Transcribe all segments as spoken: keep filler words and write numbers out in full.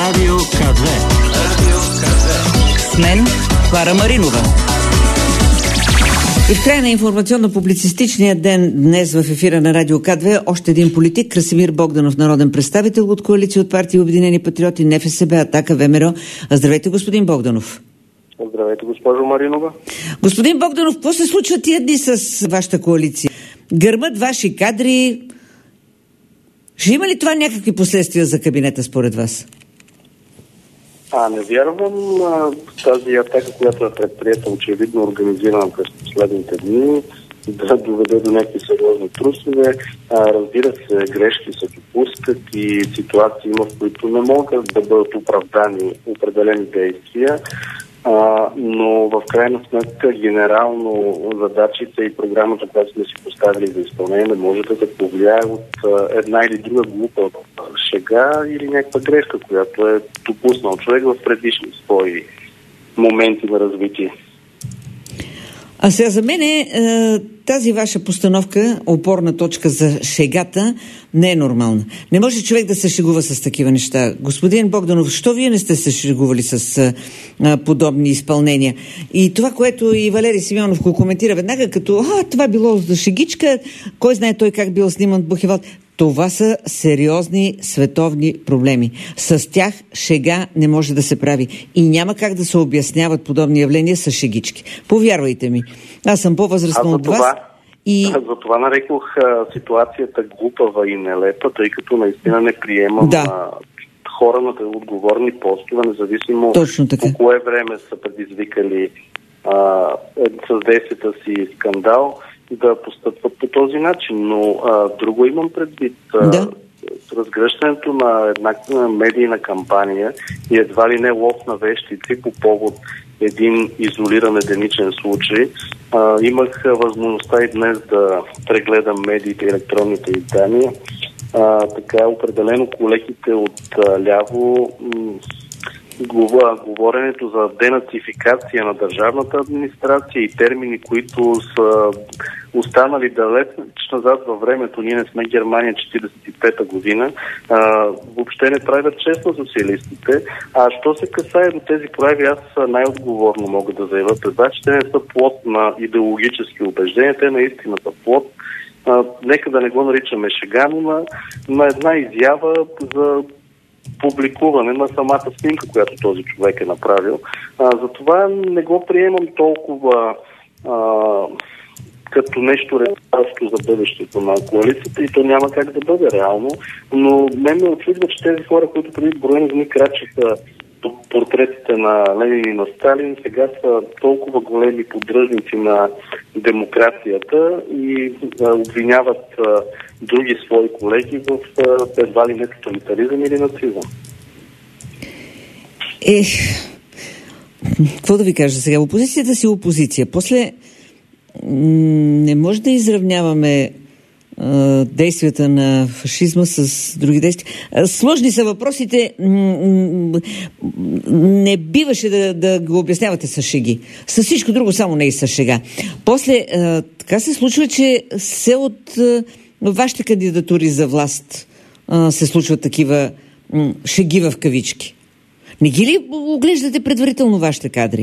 Радио Ка две. Радио Ка две. С мен Клара Маринова. И в края на информационно-публицистичния ден днес в ефира на Радио Ка две още един политик, Красимир Богданов, народен представител от коалиция от партии Обединени патриоти, НФСБ, Атака, ВМРО. Здравейте, господин Богданов. Здравейте, госпожо Маринова. Господин Богданов, какво се случва тия дни с вашата коалиция? Гърмат ваши кадри. Ще има ли това някакви последствия за кабинета според вас? А, не вярвам. А, тази атака, която е предприета, очевидно организирана през последните дни, да доведе до някакви сериозни трусове. А, разбира се, грешки се допускат и ситуации има, в които не могат да бъдат оправдани определени действия. А, но в крайна сметка генерално задачите и програмата, която сме си поставили за изпълнение, не може да се повлияе от а, една или друга глупа шега или някаква грешка, която е допуснал човек в предишни свои моменти на развитие. А сега за мен е, тази ваша постановка, опорна точка за шегата, не е нормална. Не може човек да се шегува с такива неща. Господин Богданов, що вие не сте се шегували с а, подобни изпълнения? И това, което и Валери Симеонов го коментира веднага, като а, това било за шегичка, кой знае той как бил сниман Бухевалд. Това са сериозни световни проблеми. С тях шега не може да се прави. И няма как да се обясняват подобни явления с шегички. Повярвайте ми. Аз съм по-възрастна от вас. И... За това нарекох а, ситуацията глупава и нелепа, тъй като наистина не приемам да. а, хора на отговорни постове, независимо по кое време са предизвикали а, с действията си скандал, да постъпват по този начин. Но а, друго имам предвид. А, да. Разгръщането на една медийна кампания и едва ли не лов на вещици по повод един изолиран единичен случай. А, имах възможността и днес да прегледам медиите и електронните издания. А, така, определено колегите от а, ляво м- говоренето за денацификация на държавната администрация и термини, които са останали далеч назад във времето. Ние не сме Германия четиридесет и пета година. А, въобще не правят чест на социалистите. А що се касае до тези прояви, аз най-отговорно мога да заявя пред вас, че те не са плод на идеологически убеждения, те наистина са плод. А, нека да не го наричаме шега, но на, на една изява за публикуване на самата снимка, която този човек е направил. А, затова не го приемам толкова а, като нещо решаващо за бъдещето на коалицията и то няма как да бъде реално. Но мен ме очудва, че тези хора, които преди броени дни крачеха портретите на Ленин и на Сталин, сега са толкова големи поддръжници на демокрацията и а, обвиняват а, други свои колеги в а, едва ли не тоталитаризъм или нацизъм. Ех, какво да ви кажа сега? Опозицията си опозиция. После м- не може да изравняваме а, действията на фашизма с други действия. А, сложни са въпросите. М- м- не биваше да, да го обяснявате с шеги. С всичко друго, само не и с шега. После а, така се случва, че се от а, вашите кандидатури за власт а, се случват такива м- шеги в кавички. Не ги ли оглеждате предварително вашите кадри?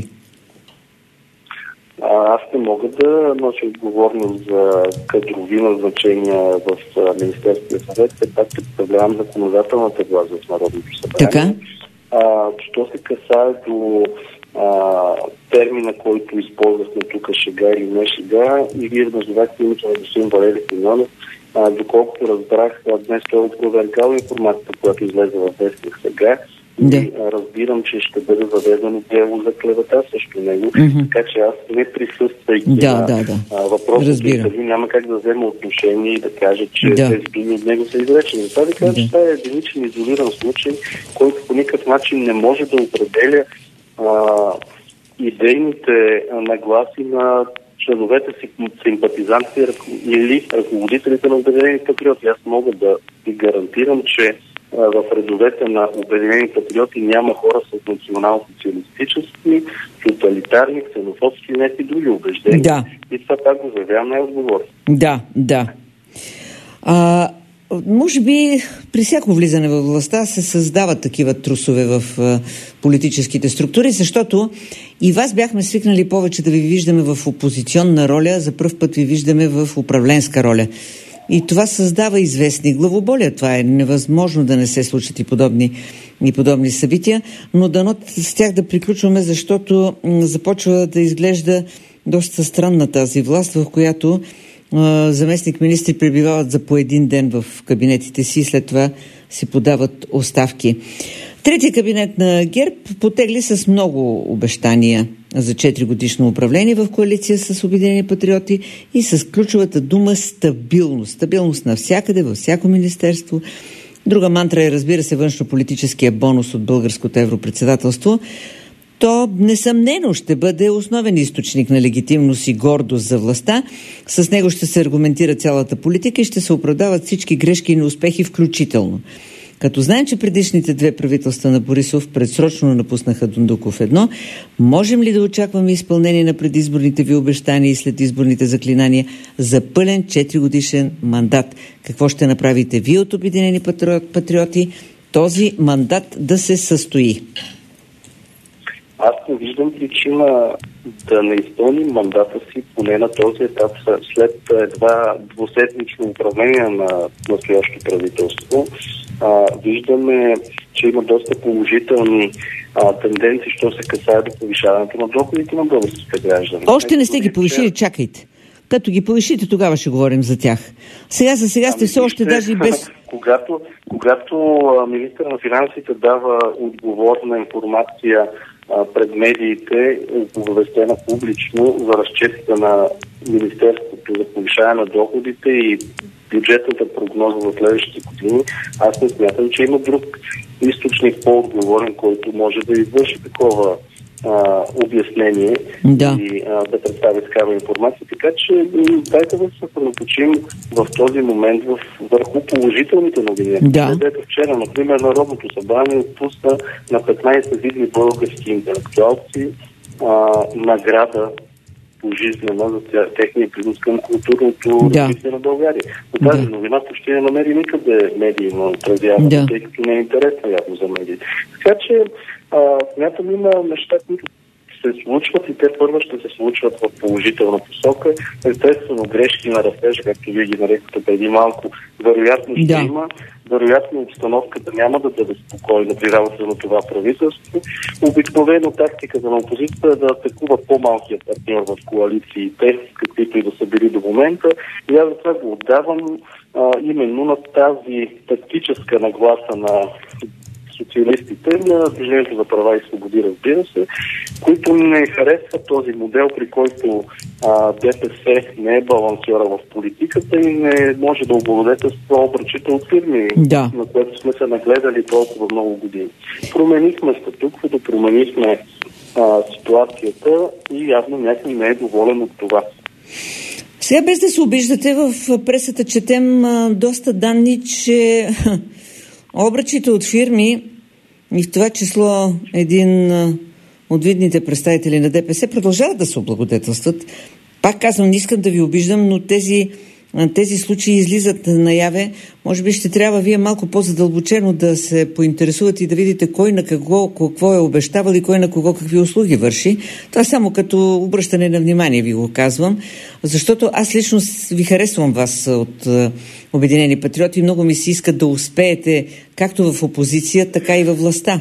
А, аз не мога да нося отговорност за кадрови назначения в Министерския съвет, все пак представлявам законодателната власт в Народното събрание. Така? А, що се касае до а, термина, който използвахме тук, шега или не шега, и вие назовахте името на господин Валери Симеонов, а, доколкото разбрах, днес той опровергал информацията, която излезе в вестник сега. Да. И разбирам, че ще бъде заведено дело за клевета срещу него, mm-hmm. така че аз не присъствайки да, на да, да. въпросът, дали няма как да взема отношение и да каже, че да. тези думи от него са изречени. Това ви кажа, да. че това е единичен изолиран случай, който по никакъв начин не може да определя а, идейните нагласи на членовете си, симпатизанти или ръководителите на Обединени патриоти. Аз мога да ви гарантирам, че в редовете на Обединени патриоти няма хора с национално-социалистически, тоталитарни, ксенофобски и някакви други убеждения. Да. И това пак го заявявам най-отговорно. Да, да. А, може би при всяко влизане във властта се създават такива трусове в а, политическите структури, защото и вас бяхме свикнали повече да ви виждаме в опозиционна роля, за пръв път ви виждаме в управленска роля. И това създава известни главоболия. Това е невъзможно да не се случат и подобни, и подобни събития, но дано с тях да приключваме, защото м- започва да изглежда доста странна тази власт, в която а, заместник-министри пребивават за по един ден в кабинетите си и след това си подават оставки. Третия кабинет на ГЕРБ потегли с много обещания за четири годишно управление в коалиция с Обединени патриоти и с ключовата дума стабилност. Стабилност навсякъде, във всяко министерство. Друга мантра е, разбира се, външнополитическия бонус от българското европредседателство. То несъмнено ще бъде основен източник на легитимност и гордост за властта. С него ще се аргументира цялата политика и ще се оправдават всички грешки и неуспехи включително. Като знаем, че предишните две правителства на Борисов предсрочно напуснаха Дондуков едно, можем ли да очакваме изпълнение на предизборните ви обещания и след изборните заклинания за пълен четиригодишен мандат? Какво ще направите вие от Обединени патриоти този мандат да се състои? Аз не виждам причина да не изпълним мандата си поне на този етап след едва двуседмично управление на настоящото правителство. А, виждаме, че има доста положителни а, тенденции, що се касае до повишаването на доходите на българските граждани. Още не сте ги повишили, чакайте. Като ги повишите, тогава ще говорим за тях. Сега за сега сте все още даже и без... Когато, когато министър на финансите дава отговорна информация а, пред медиите, оповестена публично за разчетите на Министерството за повишаване на доходите и бюджетната прогноза за следващите години, аз не смятам, че има друг източник по-отговорен, който може да извърши такова а, обяснение да. и а, да представи такава информация. Така че дайте да се съсредоточим в този момент в, върху положителните новини. Да. Където вчера, например, Народното събрание отпуска на петнайсет видни български интелектуалци а, награда пожизнена за техния принос към културното да. развитие на България. Но тази да. новина почти не намери никъде медийно отразяване, да. тъй като не е интересна явно за медиите. Така че а, смятам, има неща, които се случват и те първо ще се случват в положителна посока. Естествено, грешки на растежа, както вие ги нарекате преди малко, вероятно ще да. има. Вероятно обстановката няма да бъде спокойна при работа на това правителство. Обикновено тактиката на опозицията е да атакува по-малкият партньор в коалициите, каквито и да са били до момента. И аз за това го отдавам а, именно на тази тактическа нагласа на социалистите, на Движението за права и свободи, разбира се, които не харесват този модел, при който а, ДПС не е балансьора в политиката и не може да облагодетелства обръчите от фирми, да. на което сме се нагледали толкова много години. Променихме статуквото, променихме а, ситуацията и явно някой не е доволен от това. Сега без да се обиждате, в пресата четем а, доста данни, че обръчите от фирми и в това число един а, от видните представители на ДПС продължават да се облагодетелстват. Пак казвам, не искам да ви обиждам, но тези, тези случаи излизат наяве. Може би ще трябва вие малко по-задълбочено да се поинтересувате и да видите кой на кого, какво е обещавал и кой на кого какви услуги върши. Това само като обръщане на внимание ви го казвам, защото аз лично ви харесвам вас от Обединени патриоти и много ми се иска да успеете както в опозиция, така и във властта.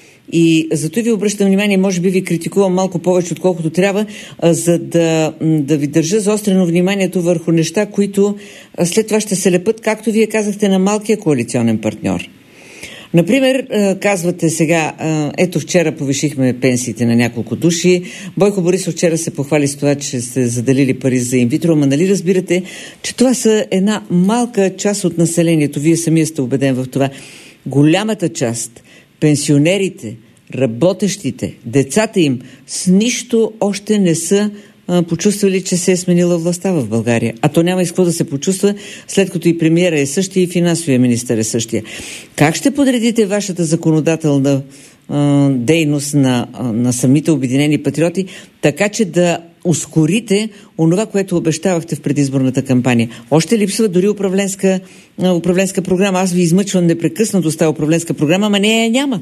И зато ви обръщам внимание, може би ви критикувам малко повече, отколкото трябва, за да, да ви държа заострено вниманието върху неща, които след това ще се лепат, както вие казахте, на малкия коалиционен партньор. Например, казвате сега, ето вчера повишихме пенсиите на няколко души, Бойко Борисов вчера се похвали с това, че сте заделили пари за инвитро, ама нали разбирате, че това са една малка част от населението, вие самия сте убеден в това. Голямата част, пенсионерите, работещите, децата им с нищо още не са а, почувствали, че се е сменила властта в България. А то няма и с какво да се почувства, след като и премиера е същия и финансовия министър е същия. Как ще подредите вашата законодателна а, дейност на, а, на самите Обединени патриоти, така че да ускорите онова, което обещавахте в предизборната кампания. Още липсва дори управленска, управленска програма. Аз ви измъчвам непрекъснато с тази управленска програма, ама нея няма.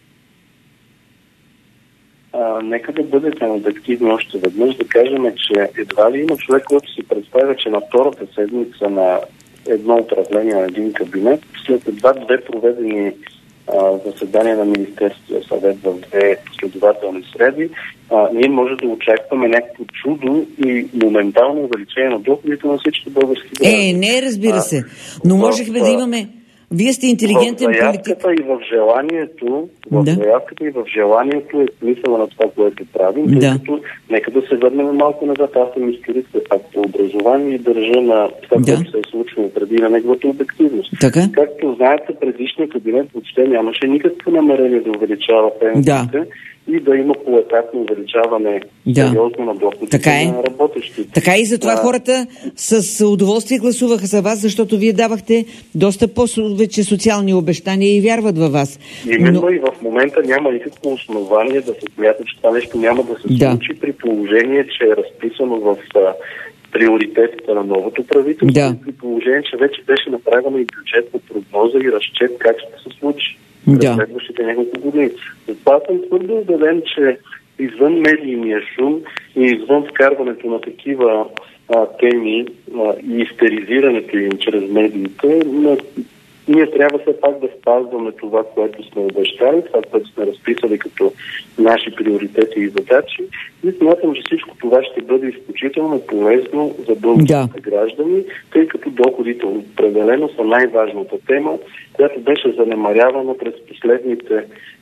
А, нека да бъдете обективни още веднъж, да кажем, че едва ли има човек, който си представя, че на втората седмица на едно управление на един кабинет, след едва две проведени а, заседания на Министерския съвет в две последователни среди, а, ние може да очакваме някакво чудо и моментално увеличение на доходите на всички български граждани. Е, не, разбира се. Но можехме да имаме... Вие сте интелигентен политик. В заявката и в желанието, в да. заявката и в желанието е смисъла на това, което правим, да. тъй като нека да се върнем малко назад. Аз съм историк пак по образование и държа на това, да. което се е случило преди, на неговата обективност. Така? Както знаете, предишният кабинет въобще нямаше никакво намерение да увеличава пенсиите, да. и да има поетапно увеличаване да. сериозно на доходите така е. на работещите. Така и затова да. хората с удоволствие гласуваха за вас, защото вие давахте доста повече социални обещания и вярват във вас. Именно Но... и в момента няма никакво основание да се смята, че това нещо няма да се да. случи, при положение, че е разписано в а, приоритетите на новото правителство, да. при положение, че вече беше направена и бюджетна прогноза и разчет как ще се случи. Да. През следващите няколко години. Затова съм твърдо убеден, че извън медийния шум и извън вкарването на такива а, теми а, и истеризирането им чрез медиите, на, ние трябва все пак да спазваме това, което сме обещали, това, което сме разписали като наши приоритети и задачи. И смятам, че всичко това ще бъде изключително полезно за българските да. граждани, тъй като доходите определено са най-важната тема, която беше занемарявана през последните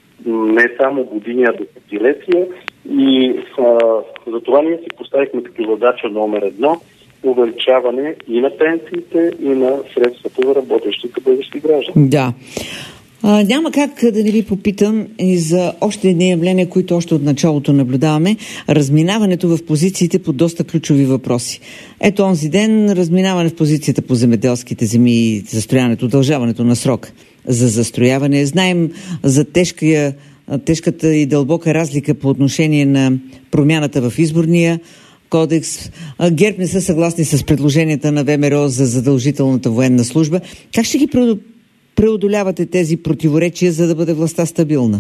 не само години, а десетилетия. И а, за това ние си поставихме като задача номер едно увеличаване и на пенсиите, и на средствата за работещите български граждани. Да. А, няма как да не ви попитам и за още едни явления, които още от началото наблюдаваме. Разминаването в позициите по доста ключови въпроси. Ето онзи ден разминаване в позицията по земеделските земи и застрояването, удължаването на срок за застрояване. Знаем за тежкия, тежката и дълбока разлика по отношение на промяната в изборния кодекс. ГЕРБ не са съгласни с предложенията на ВМРО за задължителната военна служба. Как ще ги преодолявате тези противоречия, за да бъде властта стабилна?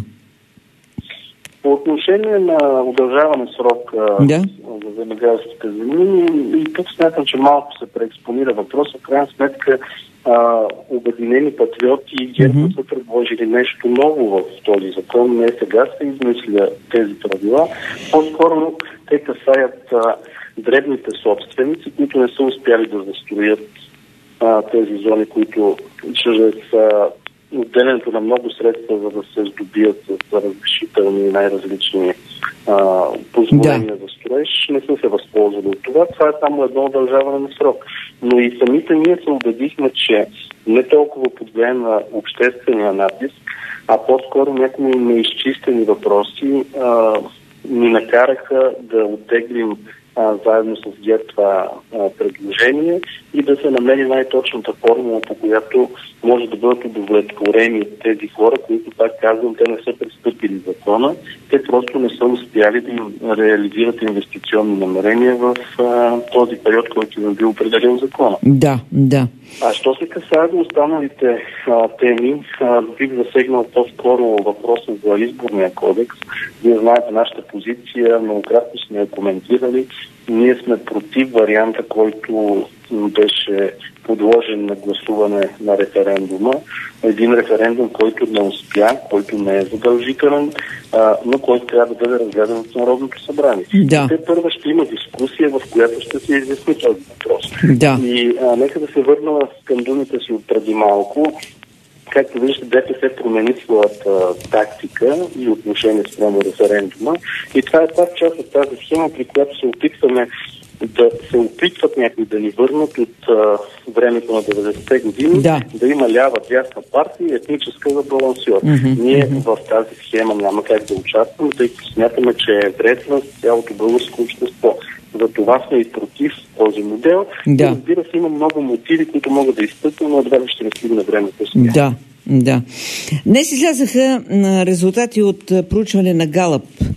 По отношение на удължаване срок да. за земеделските земи, и тук смятам, че малко се преекспонира въпроса. В крайна сметка а, Обединени патриоти и ГЕРБ mm-hmm. са предложили нещо ново в този закон. Не сега се измисля тези правила. По-скоро те касаят а, дребните собственици, които не са успяли да застроят а, тези зони, които чрез а, отделянето на много средства, за да се здобият с разрешителни и най-различни а, позволения да. за строеж, не са се възползвали от това. Това е само едно удължаване на срок. Но и самите ние се убедихме, че не толкова под влияние на обществения натиск, а по-скоро някои неизчистени въпроси а, ни накараха да оттеглим а, заедно с ГЕРБ това а, предложение и да се намери най-точната формула, по която може да бъдат удовлетворени тези хора, които, пак казвам, те не са престъпили закона, те просто не са успяли да им реализират инвестиционни намерения в а, този период, който им бил определил закона. Да, да. А що се касае до останалите а, теми, а, бих засегнал по-скоро въпроса за изборния кодекс. Вие знаете нашата позиция, многократно сме я коментирали. Ние сме против варианта, който беше подложен на гласуване на референдума. Един референдум, който не успя, който не е задължителен, а, но който трябва да бъде разгледан от Народното събрание. Да. Те първа ще има дискусия, в която ще се изясни този въпрос. Да. И а, нека да се върна към думите си от преди малко. Както виждате, ДПС промени своята тактика и отношение спрямо референдума. И това е пак част от тази схема, при която се опитваме да се опитват някои да ни върнат от а, времето на деветдесетте години, да. да има лява, дясна партия и етническа за балансьор. Mm-hmm. Ние mm-hmm. в тази схема няма как да участваме, тъй като смятаме, че е вредна с цялото българско общество. За това сме и против този модел. Да. И разбира се, има много мотиви, които могат да изтъкнем, но едва ли ще не стигне времето сега. Да, да. Днес излязаха резултати от проучване на Галъп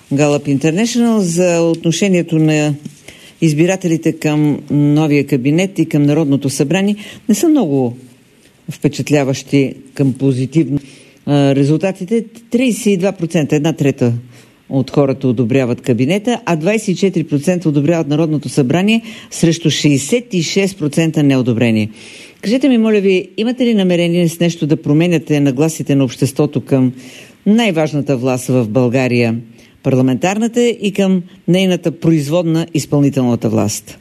Gallup International за отношението на избирателите към новия кабинет и към Народното събрание не са много впечатляващи към позитивно. Резултатите тридесет и два процента, една трета от хората одобряват кабинета, а двадесет и четири процента одобряват Народното събрание срещу шейсет и шест процента неодобрение. Кажете ми, моля ви, имате ли намерение с нещо да променяте нагласите на обществото към най-важната власт в България, парламентарната, и към нейната производна, изпълнителната власт?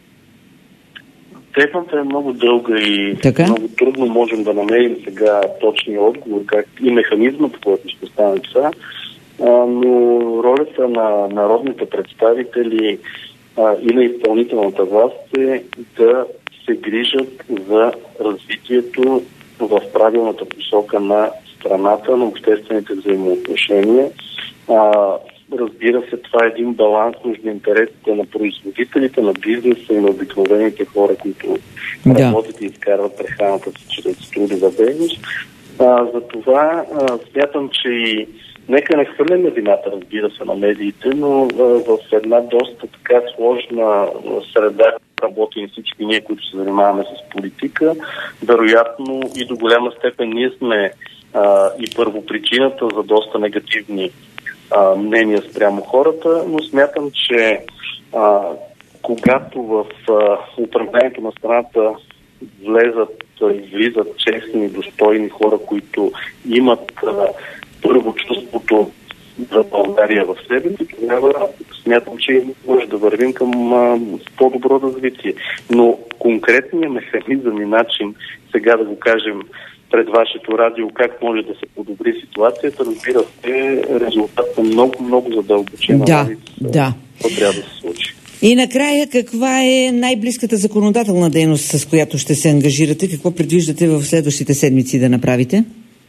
Темата е много дълга и така? Много трудно можем да намерим сега точния отговор, как и механизма, по който ще стане това. Но ролята на народните представители а, и на изпълнителната власт е да се грижат за развитието в правилната посока на страната, на обществените взаимоотношения. А, разбира се, това е един баланс между интересите на производителите, на бизнеса и на обикновените хора, които да. работят и изкарват прехраната си чрез трудова дейност. А, за това а, смятам, че и нека не хвърляме вината, разбира се, на медиите, но а, в една доста така сложна среда работим всички ние, които се занимаваме с политика. Вероятно и до голяма степен ние сме а, и първопричината за доста негативни а, мнения спрямо хората, но смятам, че а, когато в а, управлението на страната влезат и влизат честни и достойни хора, които имат а, първо чувството за България в себе си, тогава смятам, че може да вървим към а, по-добро развитие. Но конкретният механизъм и начин, сега да го кажем пред вашето радио, как може да се подобри ситуацията, разбира се, резултат на много, много задълбочена да, анализ. Да, какво трябва да се случи. И накрая, каква е най-близката законодателна дейност, с която ще се ангажирате? Какво предвиждате в следващите седмици да направите?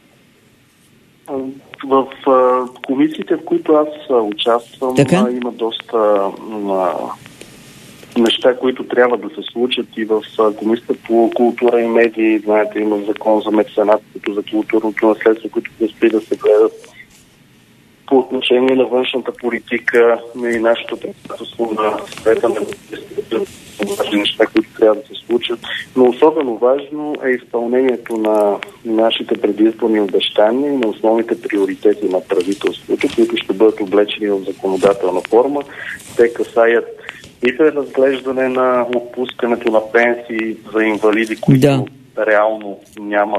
В а, комисиите, в които аз а, участвам, а, има доста а, неща, които трябва да се случат и в а, комисията по култура и медии. Знаете, има закон за меценатството, за културното наследство, които предстои да се гледат. По отношение на външната политика и нашето председателство на Съвета на важни неща, които трябва да се случат. Но особено важно е изпълнението на нашите предизборни обещания и на основните приоритети на правителството, които ще бъдат облечени в законодателна форма. Те касаят и преразглеждане на отпускането на пенсии за инвалиди, които да. реално нямат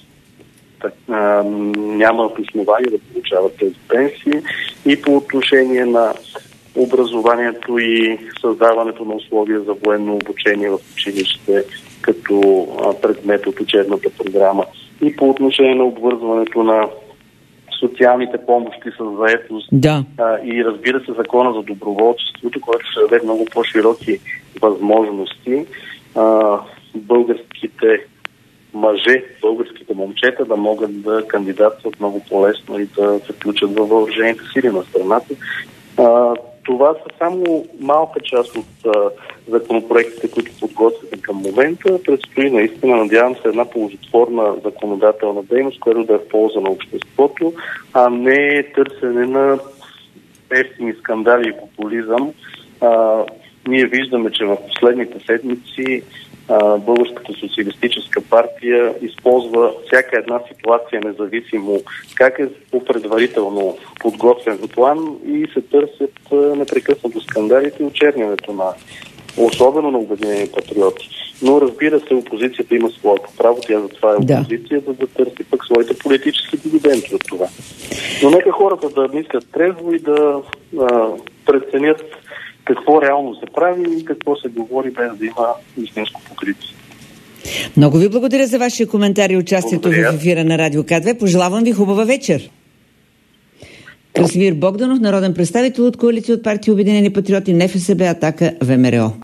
нямат основания да получават тези пенсии, и по отношение на образованието и създаването на условия за военно обучение в училище като предмет от учебната програма, и по отношение на обвързването на социалните помощи с заетост, да. а, и разбира се закона за доброволчеството, който ще даде много по-широки възможности а, българските мъже, българските момчета да могат да кандидатстват много по-лесно и да се включат във въоръжените сили на страната. А, това са само малка част от а, законопроектите, които подготвяме към момента. Предстои наистина, надявам се, една ползотворна законодателна дейност, която да е в полза на обществото, а не търсене на ефтини скандали и популизъм. А, ние виждаме, че в последните седмици Българската социалистическа партия използва всяка една ситуация, независимо как е по предварително подготвен план, и се търсят непрекъснато скандалите и очернянето на, особено на Обединени патриоти. Но разбира се, опозицията има своето право, тя затова е опозиция, да. за да търси пък своите политически дивиденти от това. Но нека хората да мислят трезво и да а, преценят какво реално се прави и какво се говори, без да има истинско покритие. Много ви благодаря за вашия коментар и участието благодаря. В ефира на Радио К две. Пожелавам ви хубава вечер. Красимир Богданов, народен представител от коалиция от партия Обединени патриоти, НФСБ, Атака, ВМРО.